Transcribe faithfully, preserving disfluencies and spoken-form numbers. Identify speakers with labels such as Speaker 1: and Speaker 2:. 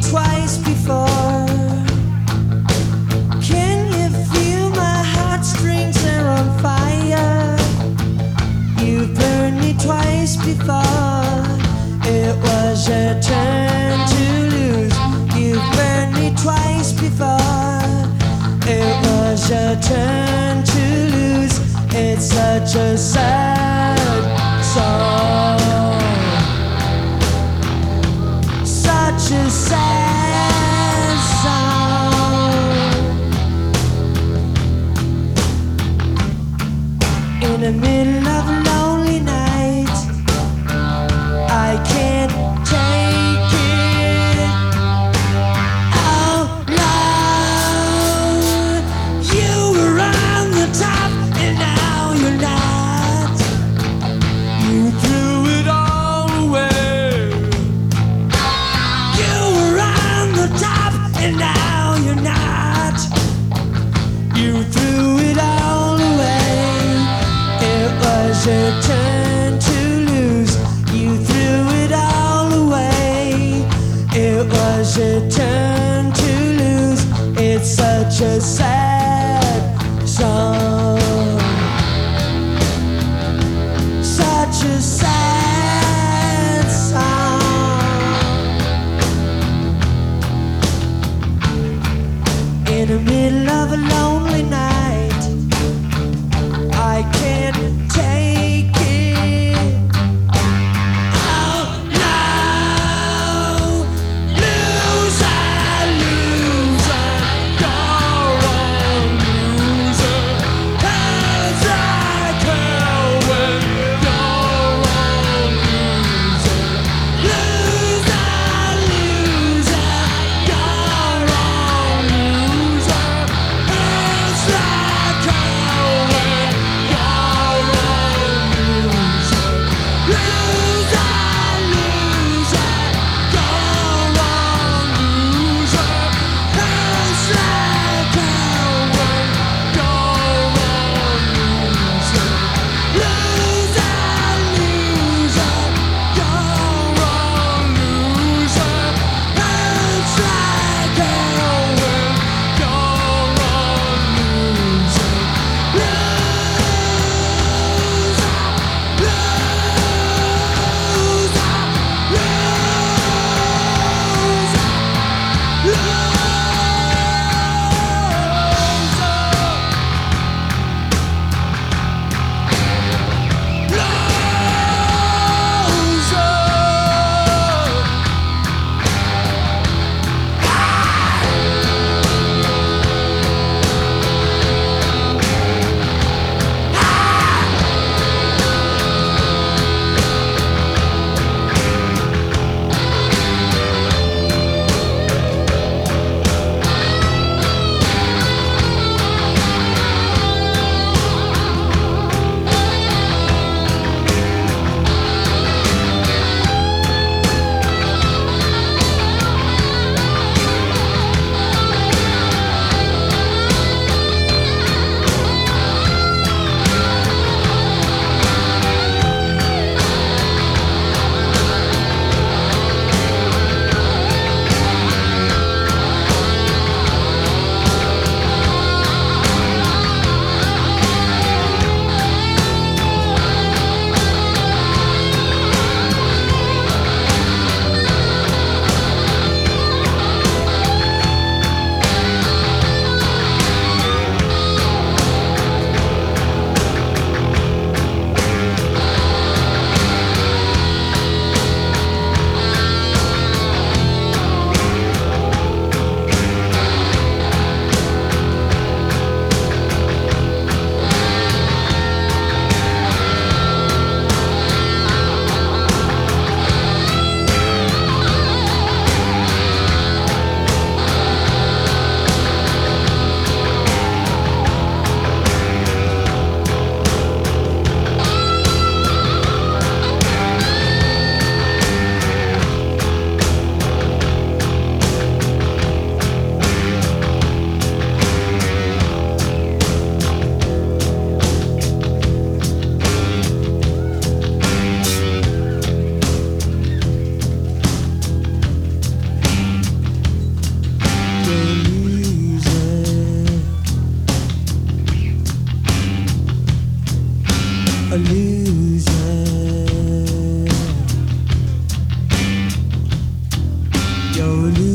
Speaker 1: twice before. Can you feel my heartstrings are on fire? You've burned me twice before. It was your turn to lose. You've burned me twice before. It was your turn to lose. It's such a sad song. Such a sad song. In the middle of a lonely night, I can't take it. Oh no, you were on the top and now you're not. You threw it all away. You were on the top and now you're not. You threw it all away. It was your turn to lose. You threw it all away. It was your turn to lose. It's such a sad song. Such a sad song. In the middle of a lonely night, I can't take it. Oh no, loser, loser, you're a loser. your illusion.